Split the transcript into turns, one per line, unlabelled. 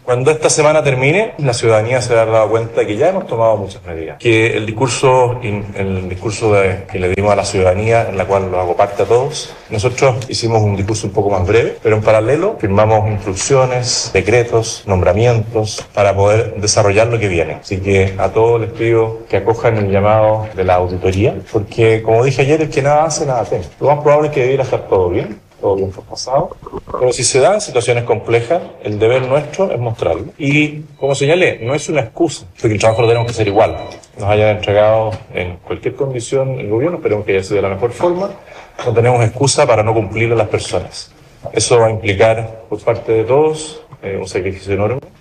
Cuando esta semana termine, la ciudadanía se habrá dado cuenta de que ya hemos tomado muchas medidas. Que el discurso que le dimos a la ciudadanía, en la cual lo hago parte a todos, nosotros hicimos un discurso un poco más breve, pero en paralelo firmamos instrucciones, decretos, nombramientos, para poder desarrollar lo que viene. Así que a todos les pido que acojan el llamado de la auditoría, porque como dije ayer, el que nada hace, nada teme. Lo más probable es que debiera estar todo bien pasado, pero si se dan situaciones complejas, el deber nuestro es mostrarlo. Y como señalé, no es una excusa, porque el trabajo lo tenemos que hacer igual. Nos hayan entregado en cualquier condición el gobierno, esperemos que haya sido de la mejor forma. No tenemos excusa para no cumplirle a las personas. Eso va a implicar por parte de todos un sacrificio enorme.